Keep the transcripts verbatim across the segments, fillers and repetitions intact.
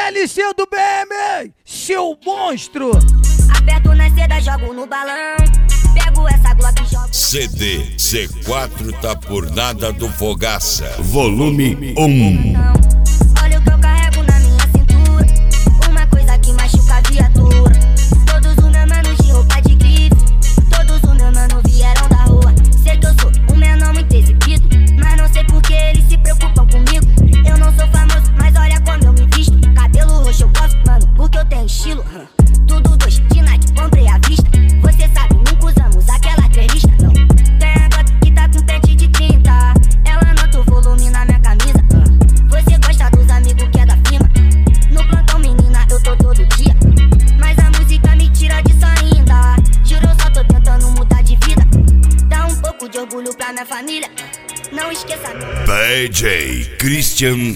L C do B M, seu monstro. Aperto na seda, jogo no balão. Pego essa Glock e jogo. C D C quatro tá por nada do Fogaça. Volume um. Olha o que eu carrego na minha cintura. Uma coisa que machuca a viatura. Todos os meus manos de roupa de grife. Todos os meus manos vieram da rua. Sei que eu sou um menor muito exibido, mas não sei por que eles se preocupam comigo. Eu não sou famoso, mas olha como eu me visto. Cabelo roxo eu gosto, mano, porque eu tenho estilo. Tudo dois de Nike, comprei à vista. Você sabe, nunca usamos aquela três listas, não. Tem a gata que tá com pente de trinta. Ela nota o volume na minha camisa. Você gosta dos amigos que é da firma. No plantão, menina, eu tô todo dia. Mas a música me tira disso ainda. Juro, eu só tô tentando mudar de vida. Dá um pouco de orgulho pra minha família. Não esqueça. D J Christian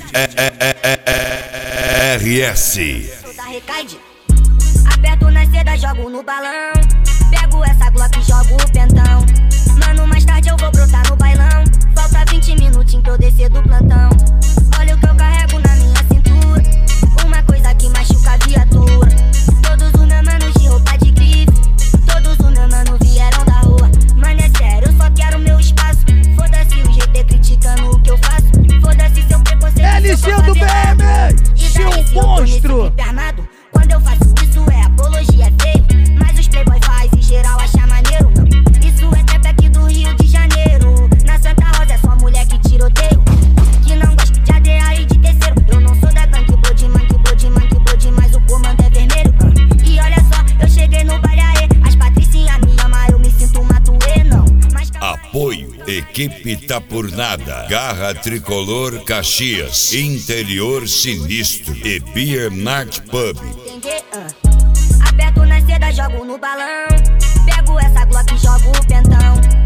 R S. Sou da Recaide. Aperto na seda, jogo no balão. Pego essa Glock e jogo o pentão. Mano, mais tarde eu vou brotar no bailão. Falta vinte minutinhos pra eu descer do plantão. Olha o que eu carrego na minha cintura. Uma coisa que machuca a viatura. Todos os meus manos de roupa de grife. Todos os meus manos vieram da rua. Mano, é sério, eu só quero meu espaço. Foda-se o G T criticando o que eu faço. Foda-se seu preconceito. L C do B M, seu monstro. Quando eu faço isso é apologia, é feio. Mas os playboy faz e geral acha maneiro, não. Isso é trap aqui do Rio de Janeiro. Na Santa Rosa é só mulher que tiroteio. Que não gosta de A D A e de terceiro. Eu não sou da gangue, Bloodman, que Bloodman, que Blood, mas o comando é vermelho. uh. E olha só, eu cheguei no Baiaê. As patricinhas me amam, eu me sinto uma tuê, não. Mas... Apoio, equipe tá por nada. Garra Tricolor Caxias, Interior Sinistro e Beer Mart Pub. Uh. Aperto na seda, jogo no balão. Pego essa Glock e jogo o pentão.